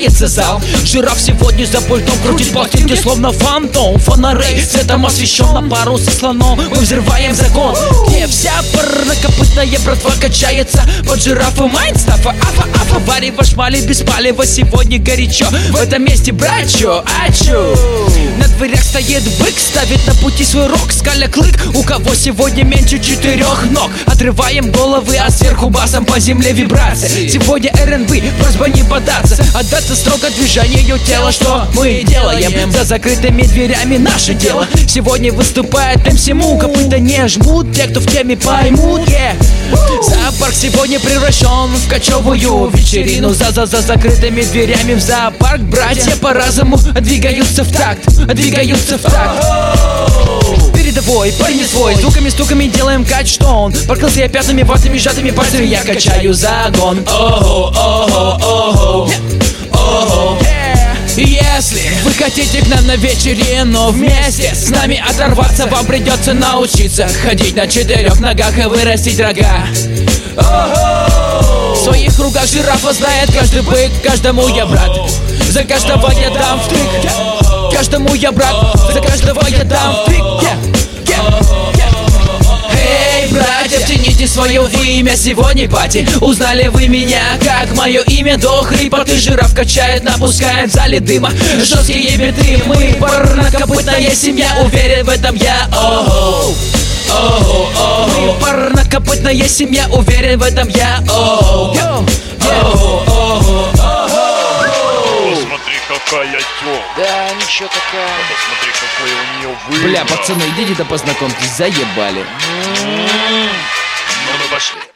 наполняется зал. Жираф сегодня за пультом крутит пластинки, словно фантом. Фонарей цветом освещен, на пару со слоном мы взрываем закон, где вся парнокопытная братва качается под жирафа Майнстафа. Афа, варево, шмали без палева. Сегодня горячо в этом месте, братчо. Ачу. На дверях стоит бык, ставит на пути свой рог. Скаля клык, у кого сегодня меньше 4 ног. Отрываем головы, а сверху басом по земле вибрация. Сегодня РНБ, просьба не бодаться, отдаться строго движению тела. Что мы делаем? За закрытыми дверями наше дело. Сегодня выступает МС Му, копыта не жмут, те, кто в теме поймут. Зоопарк сегодня превращен в кочевую вечерину. За закрытыми дверями в зоопарк братья по разуму двигаются в такт, двигаются в такт. Передовой, парень свой, звуками, стуками делаем качтон. Покрылся я пятнами, ватными, сжатыми пальцами, я качаю загон. Если вы хотите к нам на вечерину вместе с нами оторваться, вам придется научиться ходить на 4 ногах и вырастить рога. В своих кругах жирафа знает каждый бык, каждому я брат, за каждого я дам втык. Каждому я брат, за каждого я дам втык. Эй, братья, втяните свое имя, сегодня пати. Узнали вы меня, как мое имя? До хрипоты жираф качает, напускает в зале дыма жесткие биты. Мы парнокопытная семья, уверен в этом я. Мы парнокопытная семья, уверен в этом я. Посмотри, какая тёлка. Да, ничего такая. Посмотри, какой у нее выбор. Бля, пацаны, идите-то познакомьтесь, заебали. Ну мы пошли.